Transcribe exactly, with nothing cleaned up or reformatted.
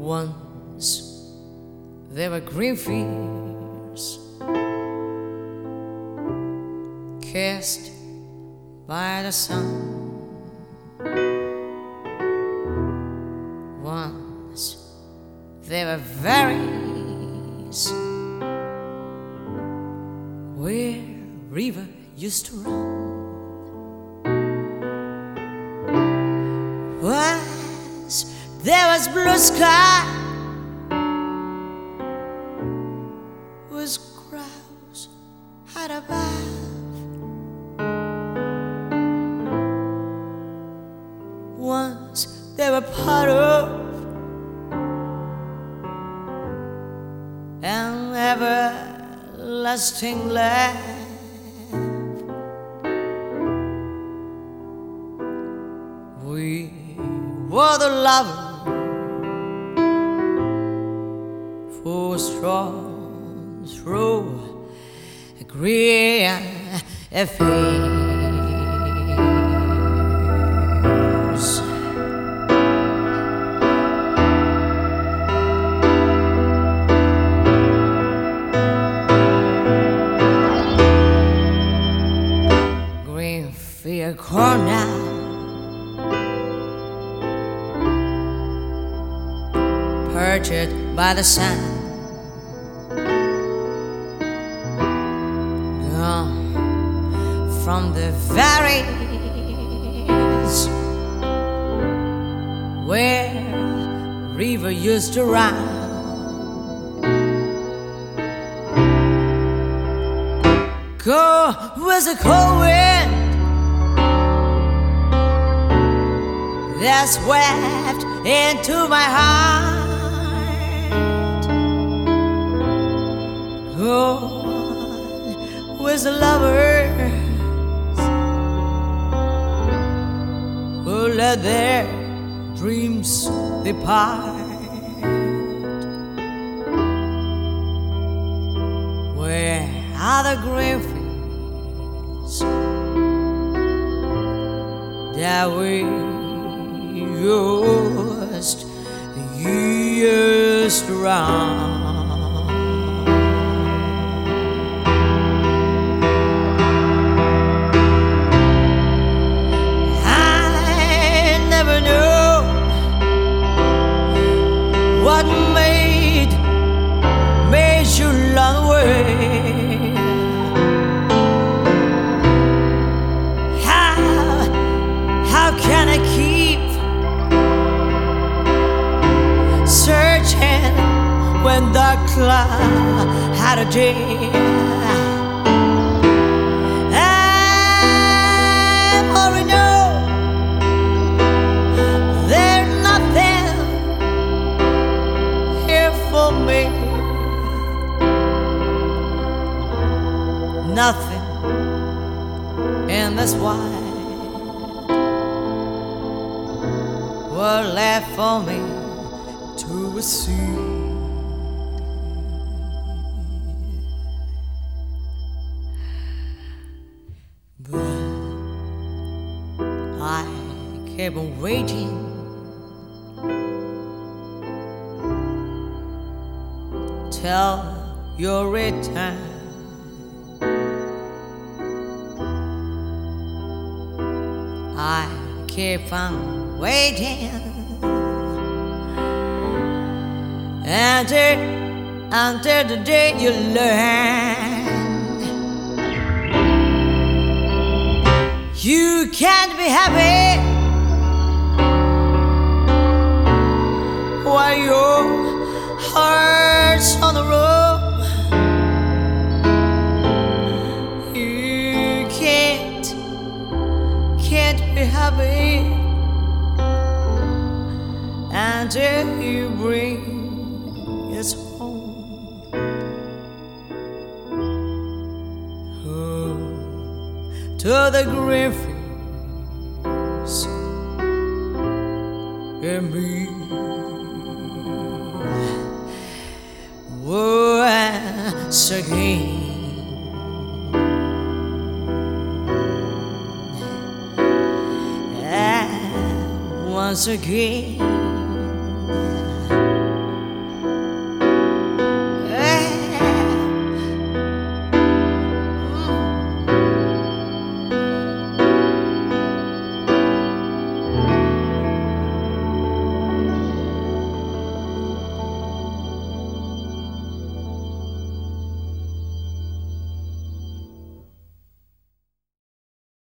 Once there were green fields kissed by the sun. Once there were valleys where river used to run. Once there was blue sky with clouds high above. Once they were part of an everlasting life. We were the lovers who strong through a green fields. Green field corn now, perched by the sun, gone from the valleys where river used to run. Go with the cold wind that swept into my heart. Gone with the lovers who let their dreams depart. Where are the green fields that we used, used to run? What made, made you run away? How, how can I keep searching when the cloud had a day? I already know there's nothing for me, nothing in this world were left for me to see. But I kept on waiting till your return. I keep on waiting until, until the day you learn you can't be happy while your heart's on the road. You can't, can't be happy until you bring it home. Home to the green fields and me. Once again, and once again,